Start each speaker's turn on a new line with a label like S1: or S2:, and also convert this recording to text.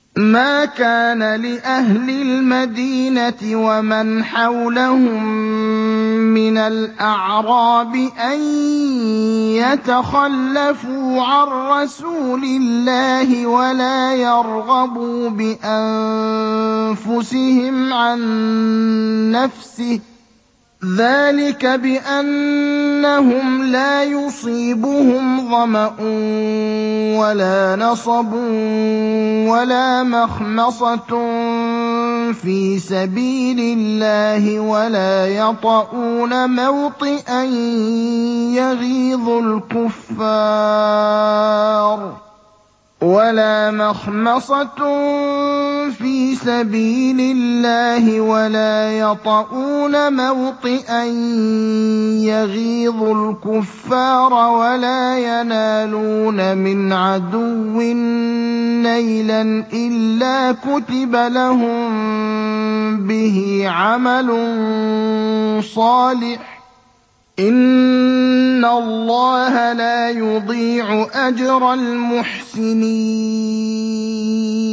S1: مَا كَانَ لِأَهْلِ الْمَدِينَةِ وَمَنْ حَوْلَهُم مِّنَ الْأَعْرَابِ أَن يَتَخَلَّفُوا عَن رَّسُولِ اللَّهِ وَلَا يَرْغَبُوا بِأَنفُسِهِمْ عَن نَّفْسِهِ ۚ ذَٰلِكَ بِأَنَّهُمْ لَا يُصِيبُهُمْ ظَمَأٌ وَلَا نَصَبٌ وَلَا مَخْمَصَةٌ فِي سَبِيلِ اللَّهِ وَلَا يَطَئُونَ مَوْطِئًا يَغِيظُ الْكُفَّارَ وَلَا يَنَالُونَ مِنْ عَدُوٍّ نَّيْلًا إِلَّا كُتِبَ لَهُم بِهِ عَمَلٌ صَالِحٌ ۚ إِنَّ اللَّهَ لَا يُضِيعُ أَجْرَ الْمُحْسِنِينَ